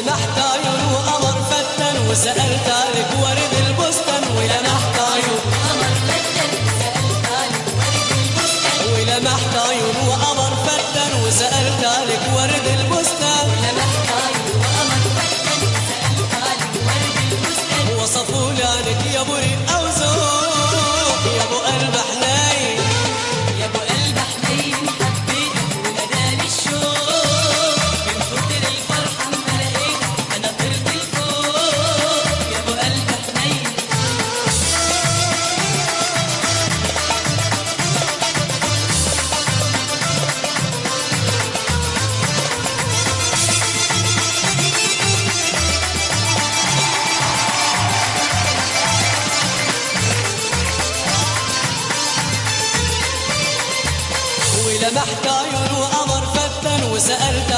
ولمحت عيون وقمر فتن وسألت عليك ورد البستان. ولمحت عيون وقمر فتن وسألت عليك ورد البستان. ولمحت عيون وقمر فتن وسألت عليك ورد البستان. ولمحت عيون وقمر فتن وسألت عليك ورد البستان. وصفوا لي عنك يا ابو ريق او ذوق يا ابو قلب حنين. يا ابو قلب حنين حبيتك وناداني الشوق من كتر الفرحه اما لقيتك انا طرت لفوق. يا ابو قلب حنين. ولمحت عيون وقمر فتن وسألت